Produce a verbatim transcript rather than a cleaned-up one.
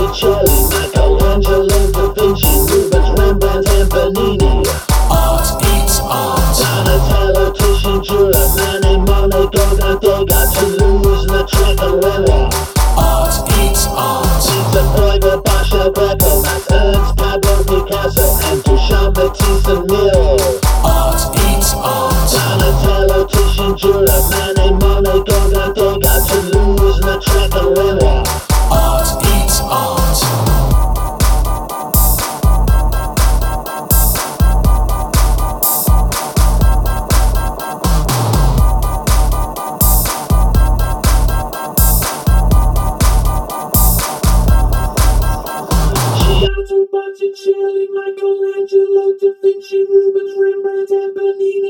Botticelli, Michelangelo, Da Vinci, Rubens, Rembrandt, and Bernini. Art eats art. Donatello, Titian, Jura, Manet, Monet, Gauguin, Degas, Toulouse, Lautrec, and Renoir. Art eats art. Vincent Bruegel, Bosch, El Greco, Max Ernst, Pablo Picasso, and Duchamp, Matisse, and Mill. Art eats art. Donatello, Titian, Jura, Manet, Monet, Gauguin, Degas, Toulouse, Lautrec, and Renoir. Art eats art. Botticelli, Michelangelo, Da Vinci, Rubens, Rembrandt, and Bernini.